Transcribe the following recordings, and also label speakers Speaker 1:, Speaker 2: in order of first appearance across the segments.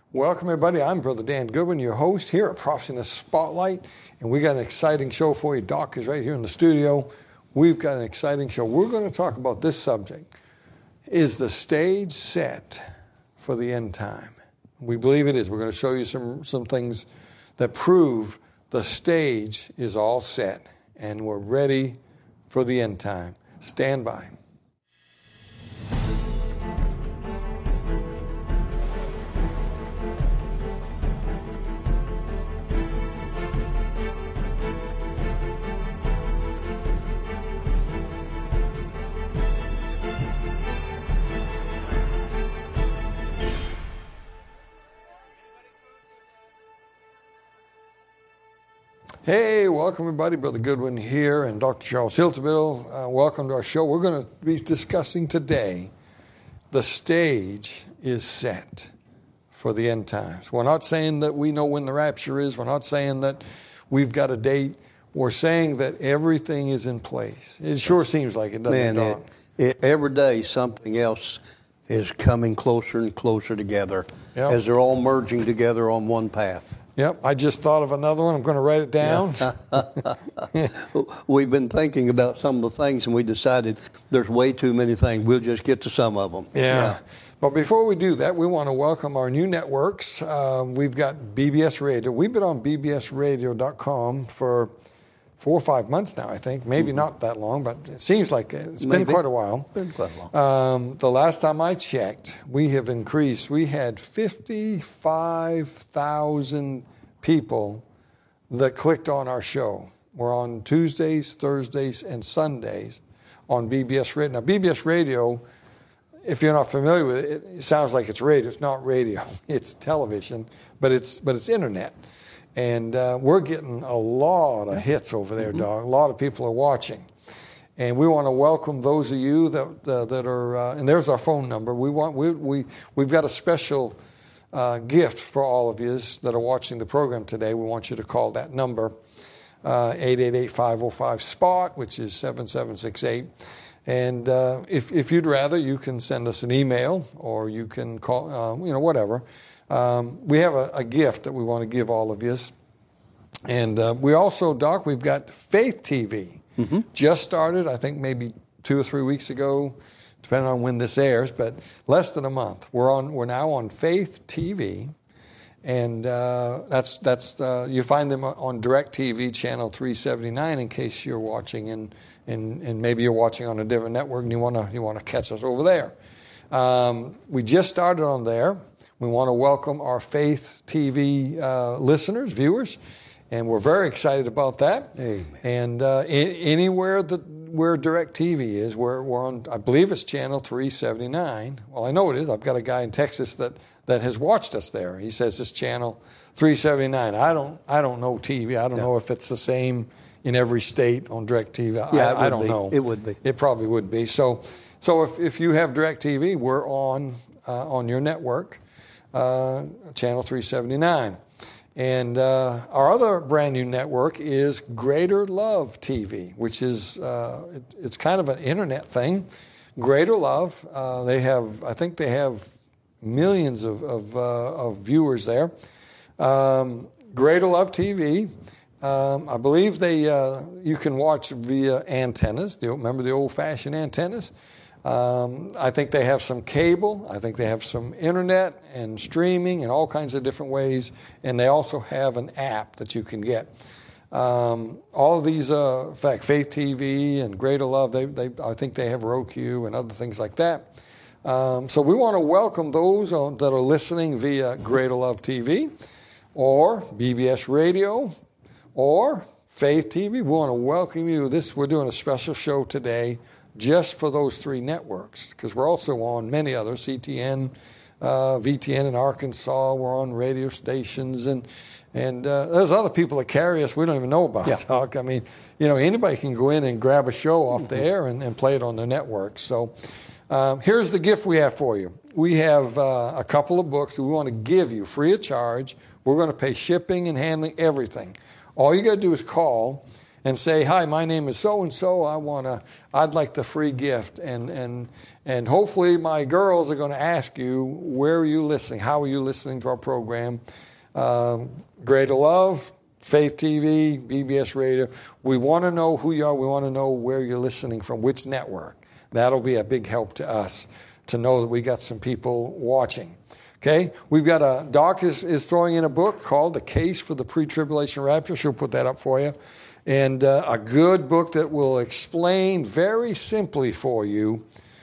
Speaker 1: Welcome, everybody. I'm Brother Dan Goodwin, your host here at Prophecy in the Spotlight, and we got an exciting show for you. Doc is right here in the studio. We've got an exciting show. We're going to talk about this subject. Is the stage set for the end time? We believe it is. We're going to show you some things that prove the stage is all set, and we're ready for the end time. Stand by. Hey, welcome everybody. Brother Goodwin here and Dr. Charles Hilterbill. Welcome to our show. We're going to be discussing today the stage is set for the end times. We're not saying that we know when the rapture is. We're not saying that we've got a date. We're saying that everything is in place. It sure seems like it, doesn't it, Doc?
Speaker 2: Every day something else is coming closer and closer together as they're all merging together on one path.
Speaker 1: Yep, I just thought of another one. I'm going to write it down.
Speaker 2: We've been thinking about some of the things, and we decided there's way too many things. We'll just get to some of them.
Speaker 1: Yeah. But before we do that, we want to welcome our new networks. We've got BBS Radio. We've been on bbsradio.com for 4 or 5 months now, I think. Maybe not that long, but it seems like it's been quite a while.
Speaker 2: Been quite a while.
Speaker 1: The last time I checked, we have increased. We had 55,000 people that clicked on our show. We're on Tuesdays, Thursdays, and Sundays on BBS Radio. Now, BBS Radio, if you're not familiar with it, it sounds like it's radio. It's not radio. It's television, but it's internet. And we're getting a lot of hits over there, Dog. A lot of people are watching. And we want to welcome those of you that are, and there's our phone number. We've got a special gift for all of you that are watching the program today. We want you to call that number, 888-505-SPOT, which is 7768. And if you'd rather, you can send us an email or you can call, whatever. We have a gift that we want to give all of you. And we also, Doc, we've got Faith TV. Just started, I think maybe 2 or 3 weeks ago, depending on when this airs, but less than a month. We're now on Faith TV. And that's you find them on DirecTV channel 379 in case you're watching and maybe you're watching on a different network and you want to catch us over there. We just started on there. We want to welcome our Faith TV listeners, viewers, and we're very excited about that.
Speaker 2: Amen.
Speaker 1: And anywhere where DirecTV is, we're on, I believe it's channel 379. Well, I know it is. I've got a guy in Texas that has watched us there. He says it's channel 379. I don't know TV. I don't know if it's the same in every state on DirecTV. I don't know.
Speaker 2: It would be.
Speaker 1: It probably would be. So if you have DirecTV, we're on your network. Channel 379. And our other brand new network is Greater Love TV, which is, it's kind of an internet thing. Greater Love, I think they have millions of viewers there. Greater Love TV, I believe you can watch via antennas. Remember the old-fashioned antennas? I think they have some cable. I think they have some internet and streaming and all kinds of different ways. And they also have an app that you can get. All of these, in fact, Faith TV and Greater Love, I think they have Roku and other things like that. So we want to welcome those that are listening via Greater Love TV or BBS Radio or Faith TV. We want to welcome you. We're doing a special show today just for those 3 networks, because we're also on many others, CTN, VTN in Arkansas. We're on radio stations, and there's other people that carry us we don't even know about. Doc. I mean, anybody can go in and grab a show off the air and play it on their network. So here's the gift we have for you. We have a couple of books that we want to give you free of charge. We're going to pay shipping and handling, everything. All you got to do is call and say, "Hi, my name is so and so. I'd like the free gift." And hopefully my girls are going to ask you, where are you listening? How are you listening to our program? Greater Love, Faith TV, BBS Radio. We want to know who you are. We want to know where you're listening from, which network. That'll be a big help to us to know that we got some people watching. Okay, we've got Doc is throwing in a book called The Case for the Pre-Tribulation Rapture. She'll put that up for you. And a good book that will explain very simply for you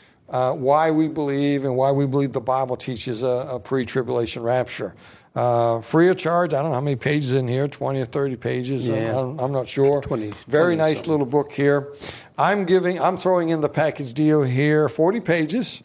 Speaker 1: why we believe the Bible teaches a pre-tribulation rapture. Free of charge. I don't know how many pages in here, 20 or 30 pages.
Speaker 2: Yeah.
Speaker 1: I'm not sure.
Speaker 2: 20,
Speaker 1: very
Speaker 2: 20
Speaker 1: nice
Speaker 2: something.
Speaker 1: little book here. I'm throwing in the package deal here, 40 pages.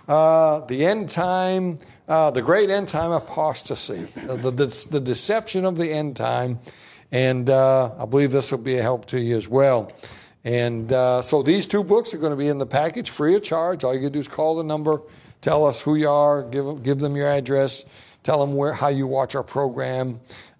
Speaker 1: The end time, the great end time apostasy, the deception of the end time. And I believe this will be a help to you as well. And so these two books are going to be in the package, free of charge. All you got to do is call the number, tell us who you are, give them your address, tell them how you watch our program,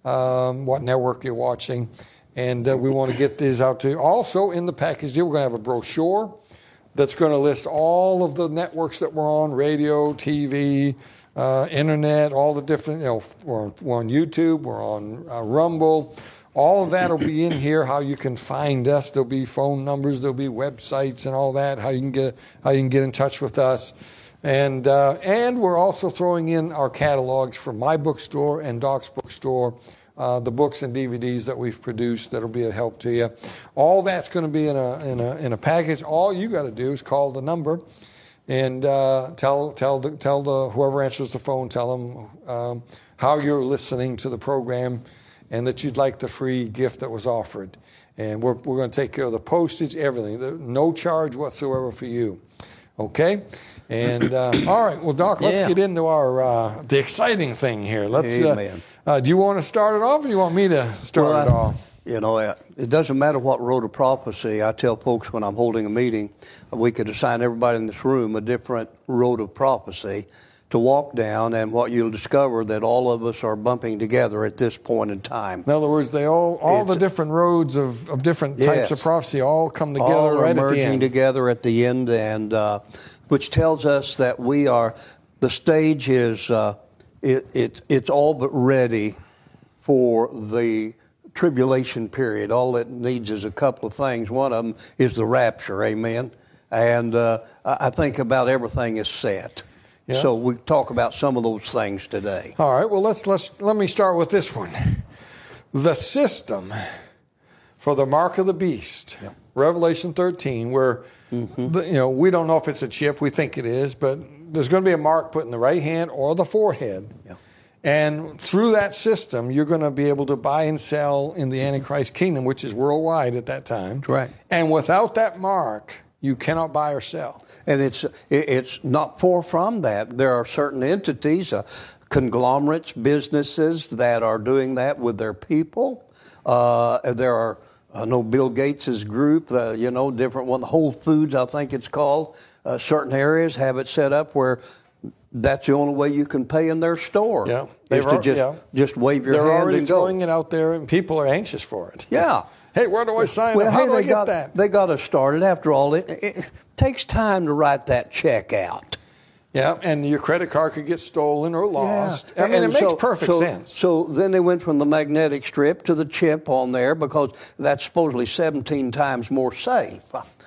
Speaker 1: what network you're watching. And we want to get these out to you. Also in the package deal, we're going to have a brochure that's going to list all of the networks that we're on, radio, TV, internet, all the different, we're on YouTube, we're on Rumble. All of that will be in here, how you can find us. There'll be phone numbers, there'll be websites and all that, how you can get in touch with us. And we're also throwing in our catalogs from my bookstore and Doc's bookstore, the books and DVDs that we've produced that'll be a help to you. All that's going to be in a package. All you got to do is call the number and tell the whoever answers the phone, tell them how you're listening to the program and that you'd like the free gift that was offered. And we're going to take care of the postage, everything. No charge whatsoever for you. Okay? And all right, well, Doc, let's get into our the exciting thing here.
Speaker 2: Amen.
Speaker 1: Do you want to start it off, or do you want me to start it off?
Speaker 2: It doesn't matter what road of prophecy. I tell folks when I'm holding a meeting, we could assign everybody in this room a different road of prophecy to walk down, and what you'll discover that all of us are bumping together at this point in time.
Speaker 1: In other words, they all the different roads of different types of prophecy all come together
Speaker 2: all
Speaker 1: right at the
Speaker 2: merging
Speaker 1: end.
Speaker 2: Together at the end, and which tells us that the stage is it's all but ready for the tribulation period. All it needs is a couple of things. One of them is the rapture, amen. And I think about everything is set. Yeah. So we talk about some of those things today.
Speaker 1: All right. Well, let me start with this one. The system for the mark of the beast, Revelation 13, where we don't know if it's a chip. We think it is, but there's going to be a mark put in the right hand or the forehead. Yeah. And through that system, you're going to be able to buy and sell in the Antichrist kingdom, which is worldwide at that time.
Speaker 2: Right.
Speaker 1: And without that mark, you cannot buy or sell.
Speaker 2: And it's not far from that. There are certain entities, conglomerates, businesses that are doing that with their people. There are, I know Bill Gates' group, different one, Whole Foods, I think it's called. Certain areas have it set up where that's the only way you can pay in their store.
Speaker 1: Yeah.
Speaker 2: Just wave your hand and go.
Speaker 1: They're already throwing it out there, and people are anxious for it.
Speaker 2: Yeah.
Speaker 1: Hey, where do I sign up? How do I get that?
Speaker 2: They got us started. After all, it takes time to write that check out.
Speaker 1: Yeah, and your credit card could get stolen or lost. Yeah. It makes perfect sense.
Speaker 2: So then they went from the magnetic strip to the chip on there because that's supposedly 17 times more safe.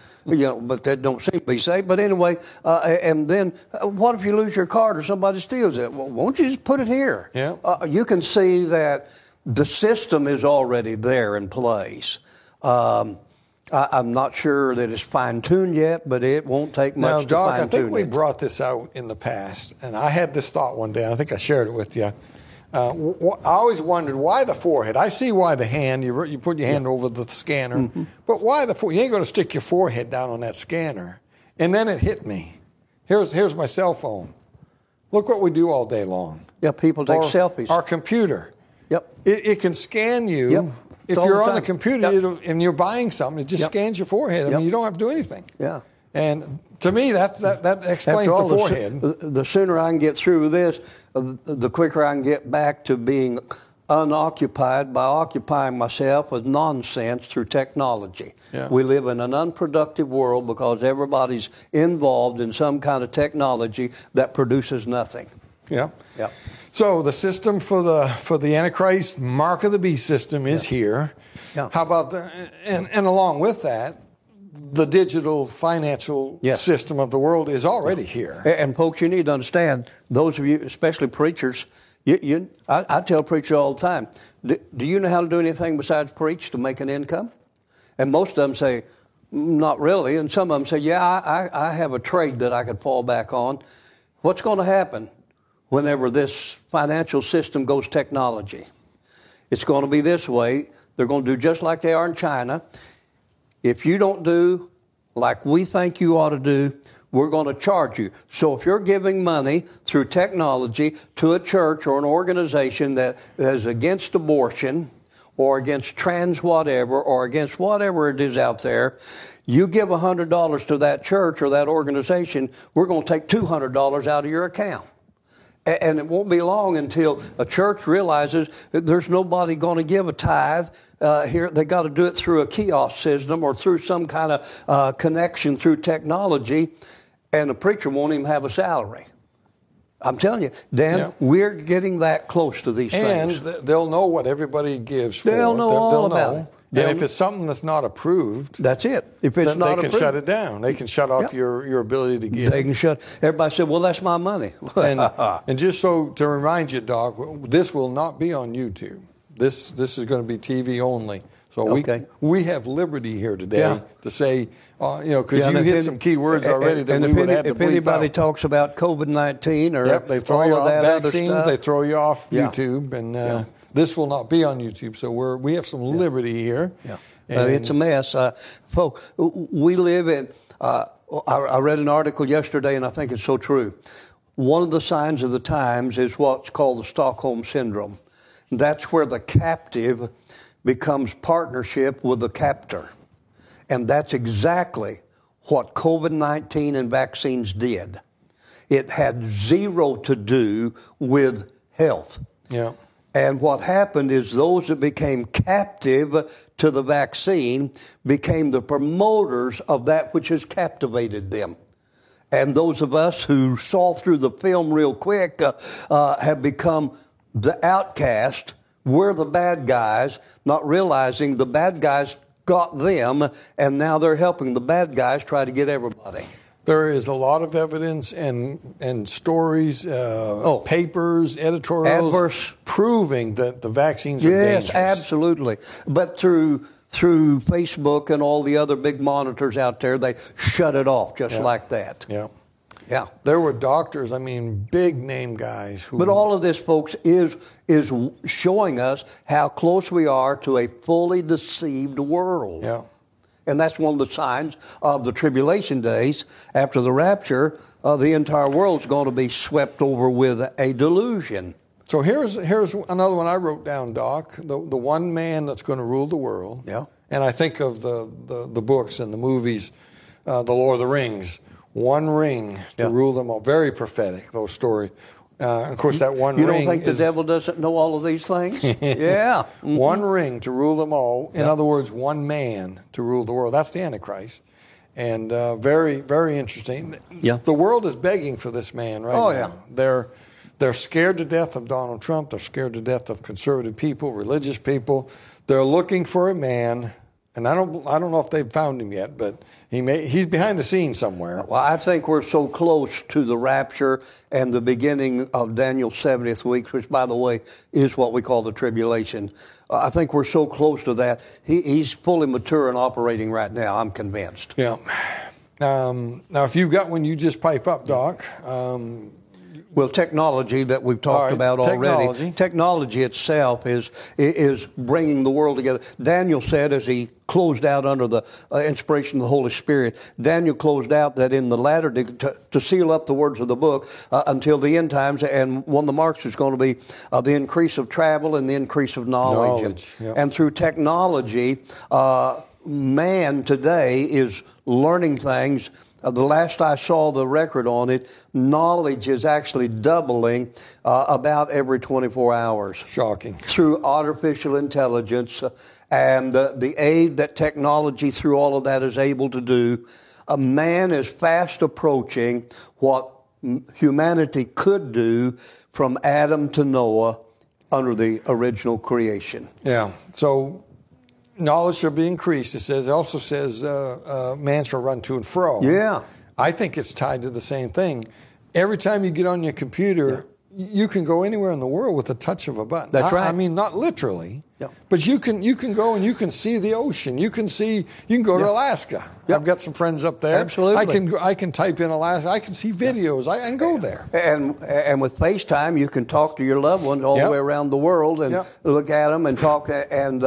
Speaker 2: But that don't seem to be safe. But anyway, and then what if you lose your card or somebody steals it? Well, won't you just put it here?
Speaker 1: Yeah.
Speaker 2: You can see that the system is already there in place. I'm not sure that it's fine-tuned yet, but it won't take much to
Speaker 1: Doc,
Speaker 2: fine-tune it.
Speaker 1: I think we brought this out in the past, and I had this thought one day, and I think I shared it with you. I always wondered, why the forehead? I see why the hand, you put your hand over the scanner, but why the forehead? You ain't going to stick your forehead down on that scanner. And then it hit me. Here's my cell phone. Look what we do all day long.
Speaker 2: Yeah, people take selfies.
Speaker 1: Our computer.
Speaker 2: Yep.
Speaker 1: It can scan you. Yep. If you're on the computer and you're buying something, it just scans your forehead. I mean, you don't have to do anything. Yeah. And to me, that explains the forehead.
Speaker 2: The sooner I can get through with this, the quicker I can get back to being unoccupied by occupying myself with nonsense through technology.
Speaker 1: Yeah.
Speaker 2: We live in an unproductive world because everybody's involved in some kind of technology that produces nothing.
Speaker 1: Yeah.
Speaker 2: Yeah.
Speaker 1: So the system for the Antichrist mark of the beast system is here.
Speaker 2: Yeah.
Speaker 1: How about and along with that, the digital financial system of the world is already here.
Speaker 2: And folks, you need to understand, those of you, especially preachers, I tell preachers all the time, do you know how to do anything besides preach to make an income? And most of them say, not really. And some of them say, yeah, I have a trade that I could fall back on. What's going to happen whenever this financial system goes technology? It's going to be this way. They're going to do just like they are in China. If you don't do like we think you ought to do, we're going to charge you. So if you're giving money through technology to a church or an organization that is against abortion or against trans whatever or against whatever it is out there, you give $100 to that church or that organization, we're going to take $200 out of your account. And it won't be long until a church realizes that there's nobody going to give a tithe here. They got to do it through a kiosk system or through some kind of connection through technology, and the preacher won't even have a salary. I'm telling you, Dan, we're getting that close to these things.
Speaker 1: And they'll know what everybody gives for.
Speaker 2: They'll know all about it.
Speaker 1: And if it's something that's not approved,
Speaker 2: that's it. If it's not approved,
Speaker 1: they can shut it down. They can shut off your ability to give.
Speaker 2: They can shut. Everybody said, "Well, that's my money."
Speaker 1: and just so to remind you, Doc, this will not be on YouTube. This is going to be TV only. So we have liberty here today to say, because you hit some key words already that we would have to bleep out.
Speaker 2: If anybody talks about COVID-19 or
Speaker 1: they throw
Speaker 2: all
Speaker 1: you
Speaker 2: of
Speaker 1: off
Speaker 2: that
Speaker 1: vaccines,
Speaker 2: other stuff,
Speaker 1: they throw you off YouTube, and this will not be on YouTube. So we have some liberty here.
Speaker 2: Yeah, it's a mess, folks. We live in. I read an article yesterday, and I think it's so true. One of the signs of the times is what's called the Stockholm Syndrome. That's where the captive becomes partnership with the captor. And that's exactly what COVID-19 and vaccines did. It had zero to do with health.
Speaker 1: Yeah.
Speaker 2: And what happened is those that became captive to the vaccine became the promoters of that which has captivated them. And those of us who saw through the film real quick have become the outcast. We're the bad guys, not realizing the bad guys got them, and now they're helping the bad guys try to get everybody.
Speaker 1: There is a lot of evidence and stories, papers, editorials
Speaker 2: adverse
Speaker 1: proving that the vaccines are dangerous.
Speaker 2: Yes, absolutely. But through Facebook and all the other big monitors out there, they shut it off just like that. Yeah.
Speaker 1: There were doctors, big name guys who.
Speaker 2: But all of this, folks, is showing us how close we are to a fully deceived world.
Speaker 1: Yeah.
Speaker 2: And that's one of the signs of the tribulation days. After the rapture, the entire world's going to be swept over with a delusion.
Speaker 1: So here's another one I wrote down, Doc. The one man that's going to rule the world.
Speaker 2: Yeah.
Speaker 1: And I think of the books and the movies, The Lord of the Rings. One ring to rule them all. Very prophetic, those stories. Of course, that one ring.
Speaker 2: You don't think the devil doesn't know all of these things? Yeah. Mm-hmm.
Speaker 1: One ring to rule them all. In other words, one man to rule the world. That's the Antichrist. And very, very interesting.
Speaker 2: Yeah.
Speaker 1: The world is begging for this man right now.
Speaker 2: Yeah.
Speaker 1: They're scared to death of Donald Trump. They're scared to death of conservative people, religious people. They're looking for a man. And I don't know if they've found him yet, but he's behind the scenes somewhere.
Speaker 2: Well, I think we're so close to the rapture and the beginning of Daniel's 70th week, which, by the way, is what we call the tribulation. I think we're so close to that. He's fully mature and operating right now, I'm convinced.
Speaker 1: Yeah. Now, if you've got one, you just pipe up, Doc.
Speaker 2: Well, technology that we've talked about already. Technology itself is bringing the world together. Daniel said, as he closed out under the inspiration of the Holy Spirit, Daniel closed out that in the latter to seal up the words of the book until the end times, and one of the marks is going to be the increase of travel and the increase of knowledge. And through technology, man today is learning things The last I saw the record on it, knowledge is actually doubling about every 24 hours.
Speaker 1: Shocking.
Speaker 2: Through artificial intelligence and the aid that technology through all of that is able to do, a man is fast approaching what humanity could do from Adam to Noah under the original creation.
Speaker 1: Yeah. So knowledge shall be increased. It also says man shall run to and fro.
Speaker 2: Yeah.
Speaker 1: I think it's tied to the same thing. Every time you get on your computer, you can go anywhere in the world with the touch of a button.
Speaker 2: That's right.
Speaker 1: I mean, not literally,
Speaker 2: Yep.
Speaker 1: but you can go and you can see the ocean. You can go to Alaska.
Speaker 2: Yep.
Speaker 1: I've got some friends up there.
Speaker 2: Absolutely.
Speaker 1: I can type in Alaska. I can see videos. I can go there.
Speaker 2: And with FaceTime, you can talk to your loved ones all the way around the world and look at them and talk. And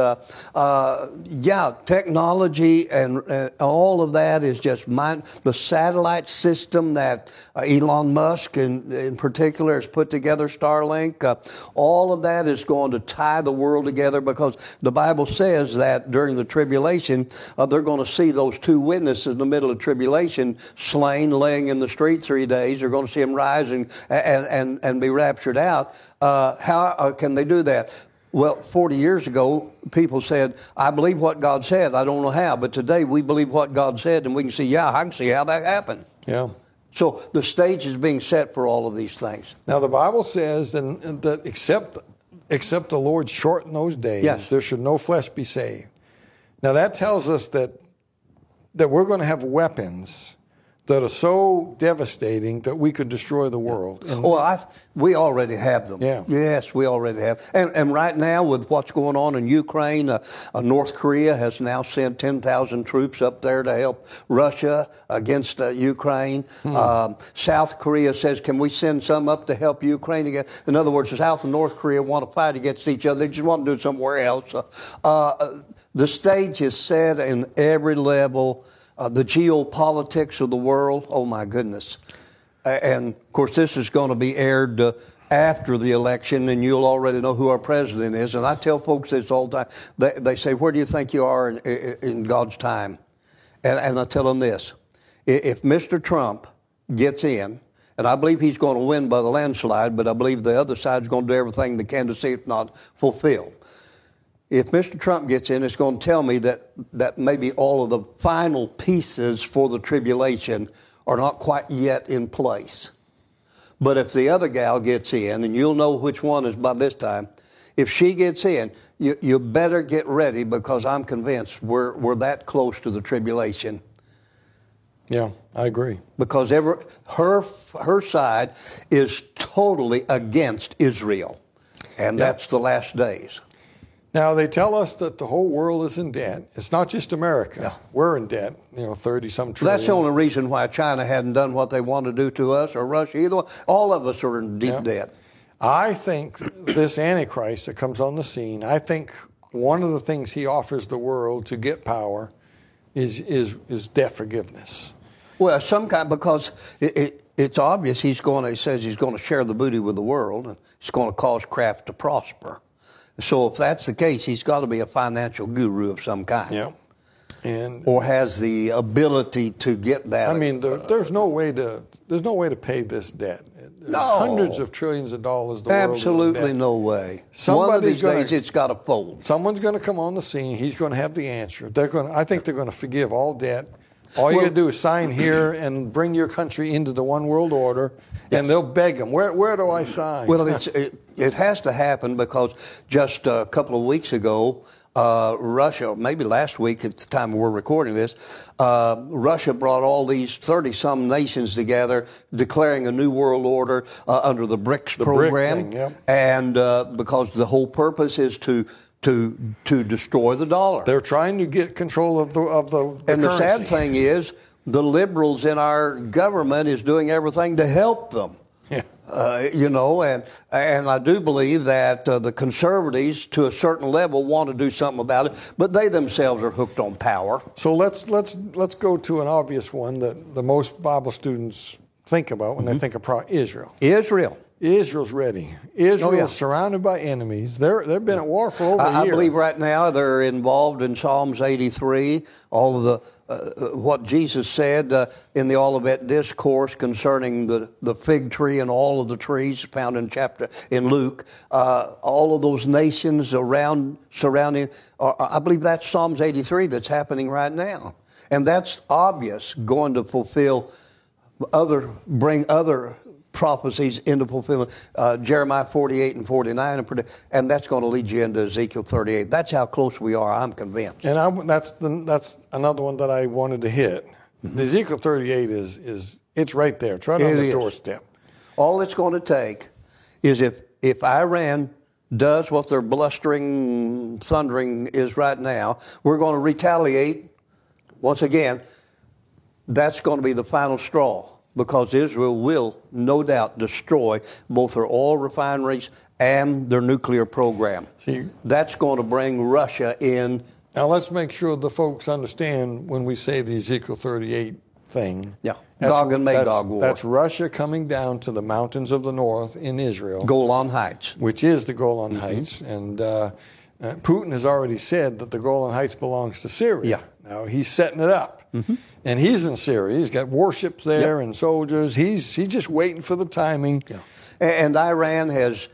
Speaker 2: technology and all of that is just the satellite system that Elon Musk in particular has put together, Starlink. All of that is going to tie the world together, because the Bible says that during the tribulation, they're going to see those two witnesses in the middle of tribulation slain, laying in the street 3 days. They're going to see them rise and be raptured out. How can they do that? Well, 40 years ago, people said, I believe what God said. I don't know how. But today we believe what God said, and we can see, I can see how that happened.
Speaker 1: Yeah.
Speaker 2: So the stage is being set for all of these things.
Speaker 1: Now, the Bible says that except the Lord shorten those days, there should no flesh be saved. Now, that tells us that we're going to have weapons that are so devastating that we could destroy the world.
Speaker 2: We already have them.
Speaker 1: Yeah.
Speaker 2: Yes, we already have. And right now, with what's going on in Ukraine, North Korea has now sent 10,000 troops up there to help Russia against Ukraine. South Korea says, can we send some up to help Ukraine again? In other words, South and North Korea want to fight against each other. They just want to do it somewhere else. The stage is set in every level. The geopolitics of the world, oh my goodness. And, of course, this is going to be aired after the election, and you'll already know who our president is. And I tell folks this all the time. They say, where do you think you are in God's time? And I tell them this. If Mr. Trump gets in, and I believe he's going to win by the landslide, but I believe the other side's going to do everything they can to see it not fulfilled. If Mr. Trump gets in, it's going to tell me that maybe all of the final pieces for the tribulation are not quite yet in place. But if the other gal gets in, and you'll know which one is by this time, if she gets in, you better get ready, because I'm convinced we're that close to the tribulation.
Speaker 1: Yeah, I agree.
Speaker 2: Because her side is totally against Israel, and that's the last days.
Speaker 1: Now, they tell us that the whole world is in debt. It's not just America. Yeah. We're in debt, 30-some trillion.
Speaker 2: That's the only reason why China hadn't done what they want to do to us, or Russia either. All of us are in deep debt.
Speaker 1: I think this Antichrist that comes on the scene, I think one of the things he offers the world to get power is debt forgiveness.
Speaker 2: Well, some kind, because it's obvious he says he's going to share the booty with the world, and it's going to cause craft to prosper. So if that's the case, he's got to be a financial guru of some kind.
Speaker 1: Yeah.
Speaker 2: Or has the ability to get that.
Speaker 1: I mean, there's no way to pay this debt.
Speaker 2: No.
Speaker 1: Hundreds of trillions of dollars.
Speaker 2: Absolutely no way. One of these days, it's got to fold.
Speaker 1: Someone's going to come on the scene. He's going to have the answer. I think they're going to forgive all debt. All you got to do is sign here and bring your country into the one world order, and they'll beg them, where do I sign?
Speaker 2: Well, it has to happen, because just a couple of weeks ago, Russia, maybe last week at the time we're recording this, Russia brought all these 30-some nations together, declaring a new world order under the BRICS program.
Speaker 1: BRIC thing,
Speaker 2: And because the whole purpose is to destroy the dollar.
Speaker 1: They're trying to get control of the
Speaker 2: and
Speaker 1: currency.
Speaker 2: The sad thing is, the liberals in our government is doing everything to help them.
Speaker 1: Yeah.
Speaker 2: And I do believe that the conservatives, to a certain level, want to do something about it, but they themselves are hooked on power.
Speaker 1: So let's go to an obvious one that the most Bible students think about when they think of Israel.
Speaker 2: Israel.
Speaker 1: Israel's ready. Israel's
Speaker 2: yeah.
Speaker 1: surrounded by enemies. They've been at war for over a year.
Speaker 2: I believe right now they're involved in Psalms 83, all of the what Jesus said in the Olivet Discourse concerning the fig tree and all of the trees found in Luke. All of those nations surrounding. I believe that's Psalms 83 that's happening right now, and that's obvious, going to fulfill bring other prophecies into fulfillment, Jeremiah 48 and 49, and that's going to lead you into Ezekiel 38. That's how close we are, I'm convinced.
Speaker 1: And that's another one that I wanted to hit. The Ezekiel 38 is it's right there. It's right on the doorstep.
Speaker 2: All it's going to take is if Iran does what their blustering, thundering is right now, we're going to retaliate. Once again, that's going to be the final straw, because Israel will, no doubt, destroy both their oil refineries and their nuclear program.
Speaker 1: See,
Speaker 2: that's going to bring Russia in.
Speaker 1: Now, let's make sure the folks understand when we say the Ezekiel 38 thing.
Speaker 2: Yeah, Gog and Magog war.
Speaker 1: That's Russia coming down to the mountains of the north in Israel.
Speaker 2: Golan Heights.
Speaker 1: Which is the Golan Heights. And Putin has already said that the Golan Heights belongs to Syria.
Speaker 2: Yeah.
Speaker 1: Now, he's setting it up. And he's in Syria. He's got warships there and soldiers. He's just waiting for the timing.
Speaker 2: Yeah. And Iran has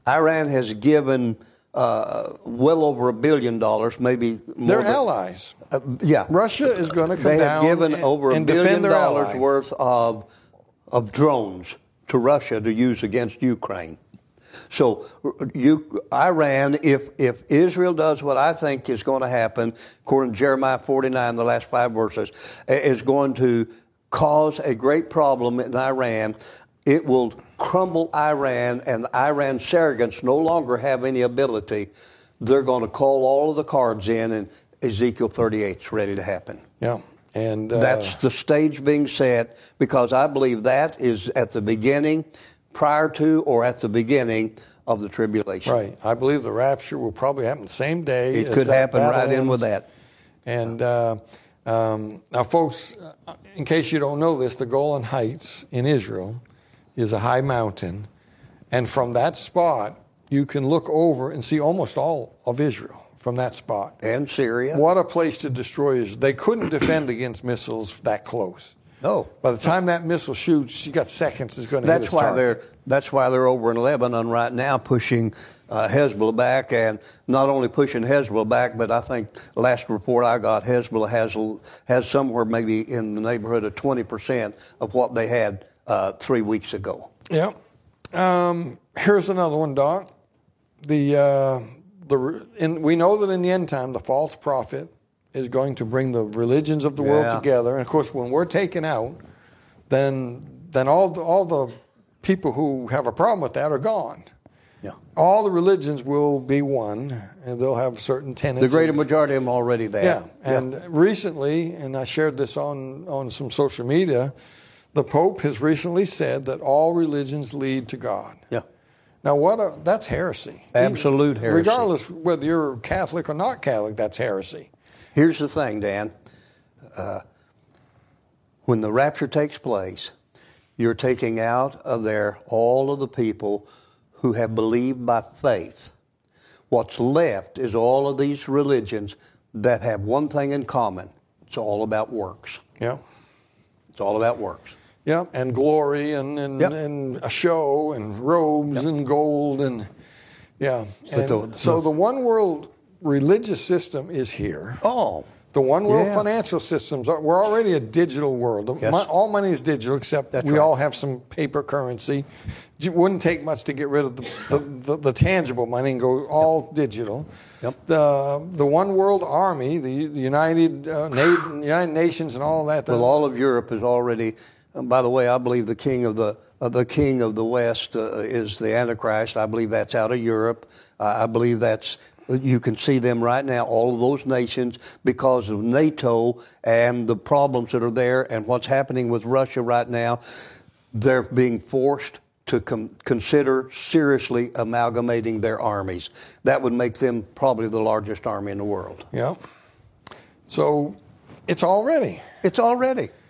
Speaker 2: given well over $1 billion, maybe more.
Speaker 1: They're allies. Russia is going to come down.
Speaker 2: They have given over $1 billion worth of drones to Russia to use against Ukraine. So Iran, if Israel does what I think is going to happen, according to Jeremiah 49, the last 5 verses, is going to cause a great problem in Iran. It will crumble Iran, and Iran's surrogates no longer have any ability. They're going to call all of the cards in, and Ezekiel 38 is ready to happen.
Speaker 1: Yeah. And
Speaker 2: that's the stage being set, because I believe that is at the beginning, prior to or at the beginning of the tribulation.
Speaker 1: Right. I believe the rapture will probably happen the same day.
Speaker 2: It could happen right in with that.
Speaker 1: And now, folks, in case you don't know this, the Golan Heights in Israel is a high mountain. And from that spot, you can look over and see almost all of Israel from that spot.
Speaker 2: And Syria.
Speaker 1: What a place to destroy Israel. They couldn't defend against missiles that close.
Speaker 2: No.
Speaker 1: By the time that missile shoots, you got seconds. It's going to hit its target.
Speaker 2: That's why they're over in Lebanon right now pushing Hezbollah back, and not only pushing Hezbollah back, but I think last report I got, Hezbollah has somewhere maybe in the neighborhood of 20% of what they had 3 weeks ago.
Speaker 1: Yeah. Here's another one, Doc. We know that in the end time, the false prophet is going to bring the religions of the world together. And, of course, when we're taken out, then all the people who have a problem with that are gone.
Speaker 2: Yeah.
Speaker 1: All the religions will be one, and they'll have certain tenets.
Speaker 2: The greater majority of them already there.
Speaker 1: Yeah. And recently, and I shared this on some social media, the Pope has recently said that all religions lead to God.
Speaker 2: Yeah.
Speaker 1: Now, that's heresy.
Speaker 2: Absolute heresy.
Speaker 1: Regardless whether you're Catholic or not Catholic, that's heresy.
Speaker 2: Here's the thing, Dan. When the rapture takes place, you're taking out of there all of the people who have believed by faith. What's left is all of these religions that have one thing in common. It's all about works.
Speaker 1: Yeah.
Speaker 2: It's all about works.
Speaker 1: Yeah, and glory and a show and robes and gold and so the one world religious system is here.
Speaker 2: Oh.
Speaker 1: The one world financial systems, we're already a digital world.
Speaker 2: Yes.
Speaker 1: All money is digital, except we all have some paper currency. It wouldn't take much to get rid of the tangible money and go all digital.
Speaker 2: Yep.
Speaker 1: The one world army, the United Nations and all that.
Speaker 2: Well, all of Europe is already. By the way, I believe the king of the West is the Antichrist. I believe that's out of Europe. I believe that's. You can see them right now, all of those nations, because of NATO and the problems that are there and what's happening with Russia right now. They're being forced to consider seriously amalgamating their armies. That would make them probably the largest army in the world.
Speaker 1: Yeah. So it's all ready.
Speaker 2: It's all ready.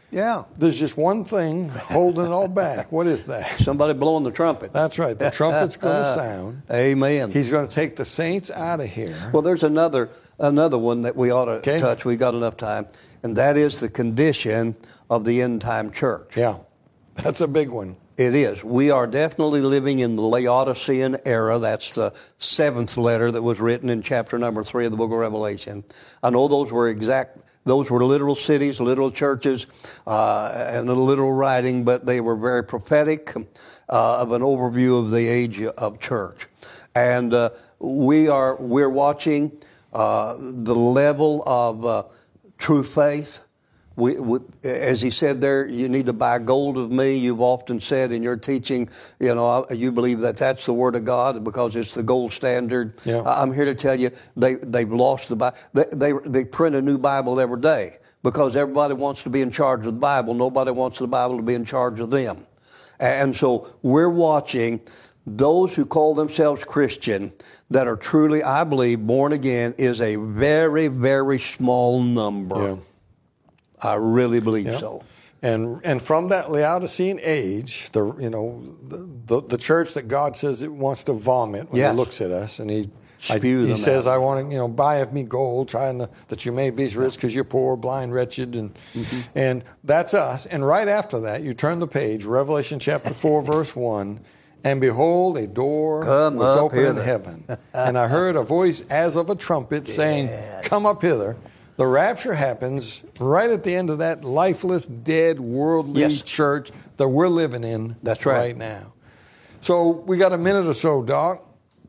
Speaker 2: Yeah.
Speaker 1: There's just one thing holding it all back. What is that?
Speaker 2: Somebody blowing the trumpet.
Speaker 1: That's right. The trumpet's going to sound.
Speaker 2: Amen.
Speaker 1: He's going to take the saints out of here.
Speaker 2: Well, there's another one that we ought to touch. We got enough time, and that is the condition of the end time church.
Speaker 1: Yeah, that's a big one.
Speaker 2: It is. We are definitely living in the Laodicean era. That's the 7th letter that was written in chapter number 3 of the book of Revelation. I know those were literal cities, literal churches, and a literal writing, but they were very prophetic of an overview of the age of church. And we're watching the level of true faith. As he said there, you need to buy gold of me. You've often said in your teaching, you believe that that's the Word of God because it's the gold standard.
Speaker 1: Yeah.
Speaker 2: I'm here to tell you they've lost the Bible. They print a new Bible every day because everybody wants to be in charge of the Bible. Nobody wants the Bible to be in charge of them. And so we're watching those who call themselves Christian that are truly, I believe, born again is a very, very small number.
Speaker 1: Yeah.
Speaker 2: I really believe so.
Speaker 1: And from that Laodicean age, the church that God says it wants to vomit when He looks at us, and He says, "I want to buy of me gold, trying that you may be rich because you're poor, blind, wretched," and that's us. And right after that, you turn the page, Revelation chapter 4, verse 1. And behold, a door was open in heaven, and I heard a voice as of a trumpet saying, "Come up hither." The rapture happens right at the end of that lifeless, dead, worldly church that we're living in right now. So we got a minute or so, Doc.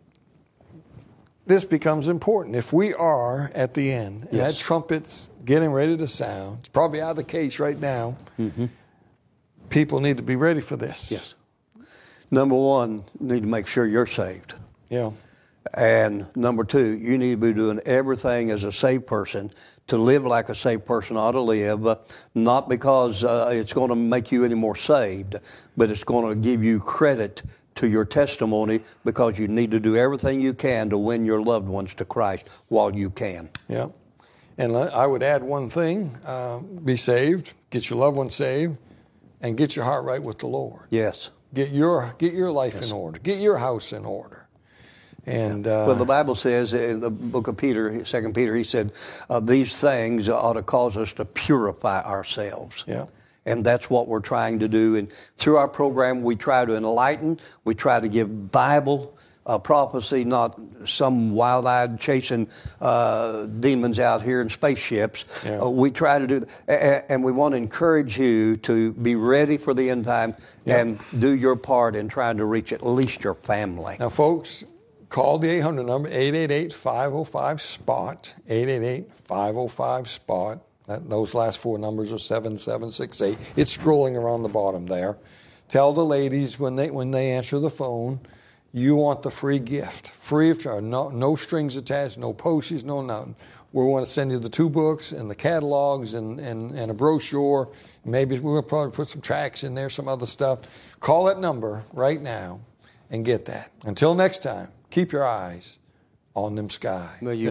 Speaker 1: This becomes important. If we are at the end, and that trumpet's getting ready to sound, it's probably out of the case right now, people need to be ready for this.
Speaker 2: Yes. Number one, you need to make sure you're saved.
Speaker 1: Yeah.
Speaker 2: And number two, you need to be doing everything as a saved person to live like a saved person ought to live, not because it's going to make you any more saved, but it's going to give you credit to your testimony because you need to do everything you can to win your loved ones to Christ while you can.
Speaker 1: Yeah. And I would add one thing, be saved, get your loved ones saved, and get your heart right with the Lord.
Speaker 2: Yes.
Speaker 1: Get your life in order. Get your house in order. And
Speaker 2: well, the Bible says in the book of Peter, 2 Peter, he said, these things ought to cause us to purify ourselves.
Speaker 1: Yeah.
Speaker 2: And that's what we're trying to do. And through our program, we try to enlighten. We try to give Bible prophecy, not some wild-eyed chasing demons out here in spaceships.
Speaker 1: Yeah.
Speaker 2: We try to do and we want to encourage you to be ready for the end time and do your part in trying to reach at least your family.
Speaker 1: Now, folks, call the 800 number, 888-505-SPOT, 888-505-SPOT. Those last four numbers are 7768. It's scrolling around the bottom there. Tell the ladies when they answer the phone, you want the free gift, free of charge, no strings attached, no postage, no nothing. We want to send you the 2 books and the catalogs and a brochure. Maybe we'll probably put some tracts in there, some other stuff. Call that number right now and get that. Until next time, keep your eyes on them skies.
Speaker 2: Well, you